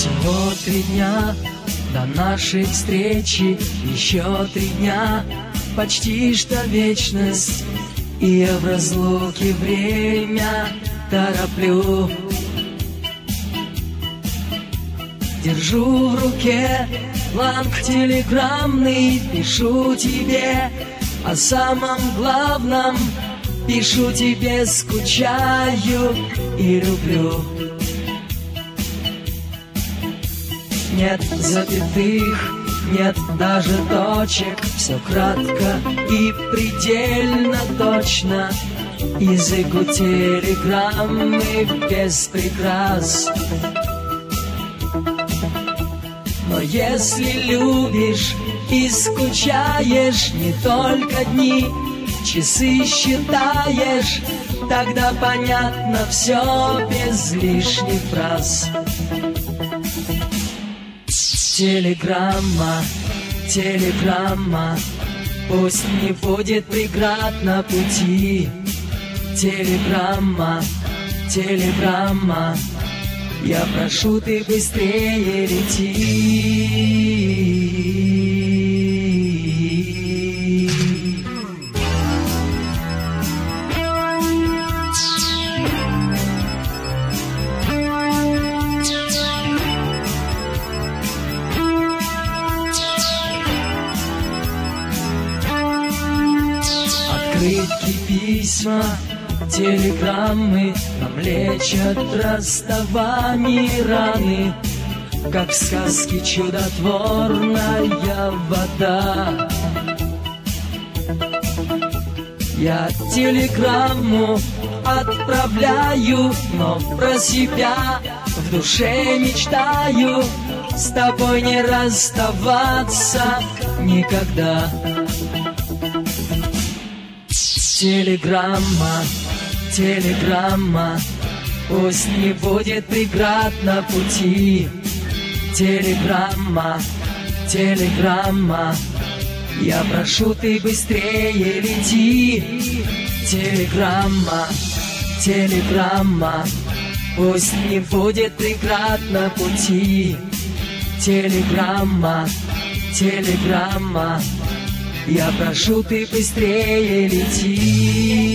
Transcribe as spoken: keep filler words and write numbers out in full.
Всего три дня до нашей встречи, еще три дня, почти что вечность, и я в разлуке время тороплю. Держу в руке бланк телеграммный, пишу тебе о самом главном, пишу тебе, скучаю и люблю. Нет запятых, нет даже точек, все кратко и предельно точно. Язык у телеграммы без прикрас. Но если любишь и скучаешь, не только дни, часы считаешь, тогда понятно все без лишних фраз. Телеграмма, телеграмма, пусть не будет преград на пути. Телеграмма, телеграмма, я прошу, ты быстрее лети. Открытки, письма, телеграммы нам лечат расставание раны, как в сказке чудотворная вода. Я телеграмму отправляю, но про себя в душе мечтаю с тобой не расставаться никогда. Телеграмма, телеграмма, пусть не будет преград на пути. Телеграмма, телеграмма, я прошу, ты быстрее лети. Телеграмма, телеграмма, пусть не будет преград на пути. Телеграмма, телеграмма, я прошу, ты быстрее лети.